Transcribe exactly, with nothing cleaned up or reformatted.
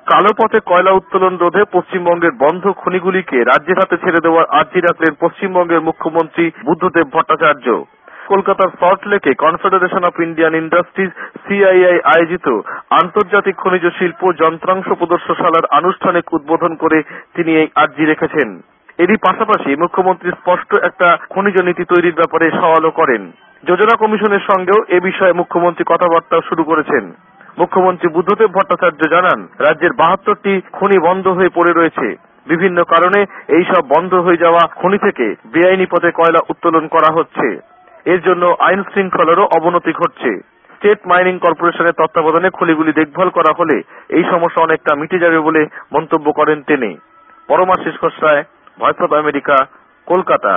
কালো পথে কয়লা উত্তোলন রোধে পশ্চিমবঙ্গের বন্ধ খনিগুলিকে রাজ্যের হাতে ছেড়ে দেওয়ার আর্জি রাখলেন পশ্চিমবঙ্গের মুখ্যমন্ত্রী বুদ্ধদেব ভট্টাচার্য। কলকাতার সল্টলেকে Confederation of Indian Industries CII আয়োজিত আন্তর্জাতিক খনিজ শিল্প যন্ত্রাংশ প্রদর্শনশালার আনুষ্ঠানিক উদ্বোধন করে তিনি এই আর্জি রেখেছেন। এরই পাশাপাশি মুখ্যমন্ত্রী স্পষ্ট একটা খনিজ নীতি তৈরির ব্যাপারে সওয়ালও করেন। যোজনা কমিশনের সঙ্গেও এ বিষয়ে মুখ্যমন্ত্রী কথাবার্তা শুরু করেছেন। মুখ্যমন্ত্রী বুদ্ধদেব ভট্টাচার্য জানান, রাজ্যের বাহাত্তরটি খনি বন্ধ হয়ে পড়ে রয়েছে। বিভিন্ন কারণে এইসব বন্ধ হয়ে যাওয়া খনি থেকে বেআইনি পথে কয়লা উত্তোলন করা হচ্ছে। এর জন্য আইন শৃঙ্খলারও অবনতি ঘটছে। স্টেট মাইনিং কর্পোরেশনের তত্ত্বাবধানে খনিগুলি দেখভাল করা হলে এই সমস্যা অনেকটা মিটে যাবে বলে মন্তব্য করেন তিনি। Paramashis Ghoshroy, Voice of America, Kolkata.